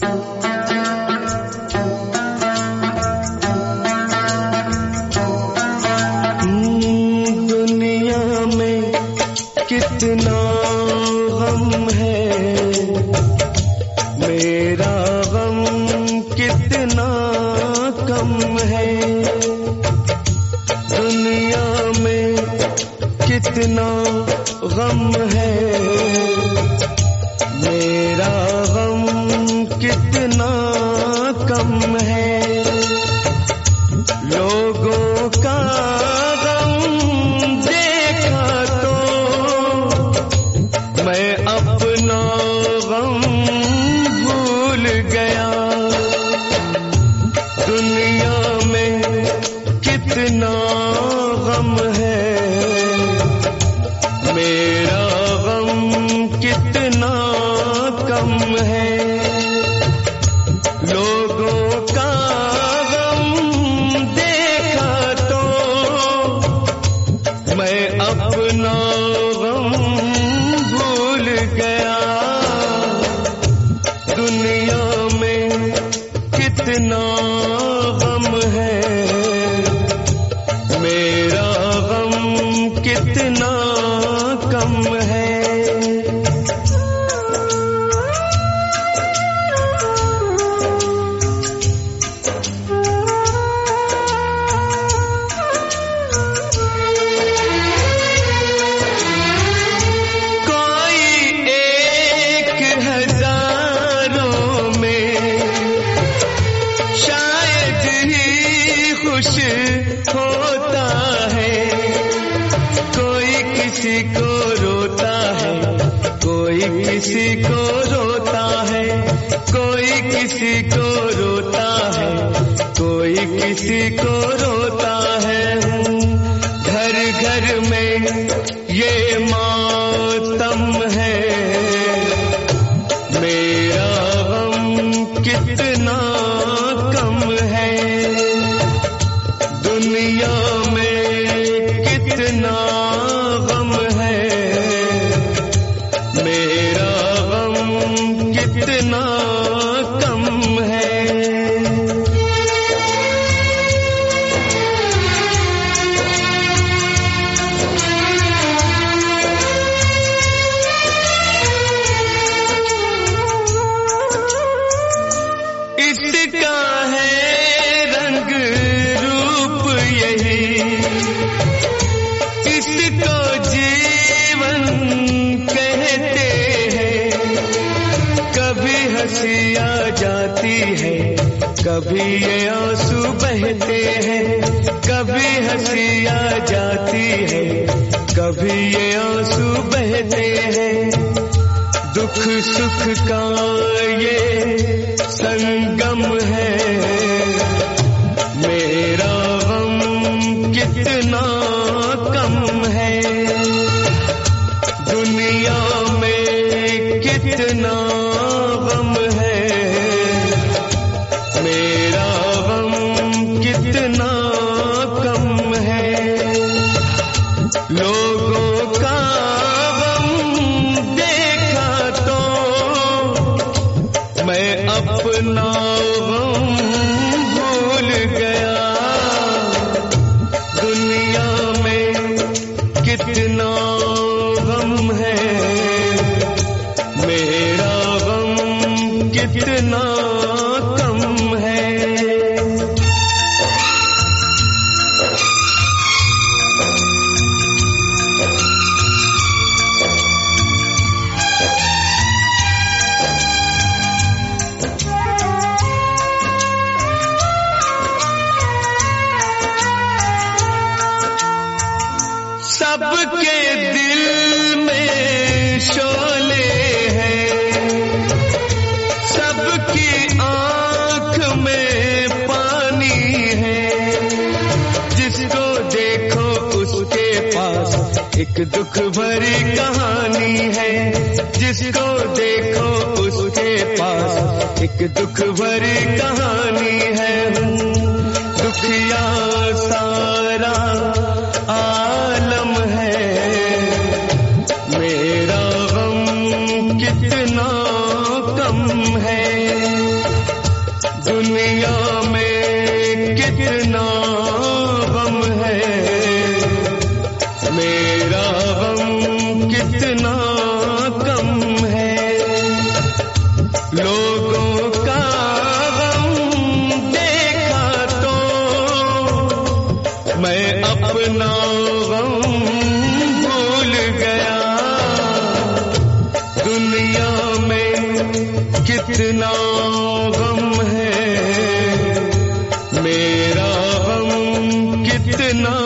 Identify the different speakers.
Speaker 1: कितना गम है, मेरा गम कितना कम है। दुनिया में कितना गम है, मेरा गम कितना कम है। लोगों का मैं अपना गम भूल गया। दुनिया में कितना गम है, मेरा गम कितना कम है। लोगों का गम देखा तो मैं अपना गम भूल गया। दुनिया में कितना गम है, मेरा गम कितना कम है। खुश होता है, कोई किसी को रोता है, कोई किसी को रोता है, कोई किसी को रोता है, कोई किसी को रोता है। घर घर में ये मातम है, मेरा गम कितना कम है। दुनिया में कितना गम है, मेरा गम कितना कम है। इसका है रंग रूप यही, इसको जीवन कहते हैं। कभी हंसी आ जाती है, कभी ये आंसू बहते हैं। कभी हंसी आ जाती है, कभी ये आंसू बहते हैं। दुख सुख का ये संगम है, मेरा गम कितना कम है। दुनिया में कितना गम है, मेरा गम कितना कम है। लोगों का गम देखा तो मैं अपना गम भूल गया। दुनिया में कितना गम है, मेरा गम कितना कम है। सबके दिल में शोले हैं, सबकी आंख में पानी है। जिसको देखो उसके पास एक दुख भरी कहानी है। जिसको देखो उसके पास एक दुख भरी कहानी है। दुखिया सारा आलम है, मेरा गम कितना कम है। दुनिया में कितना गम है, मेरा गम कितना कम है। लोगों का गम देखा तो मैं अपना गम भूल गया। दुनिया में कितना गम है, मेरा गम कितना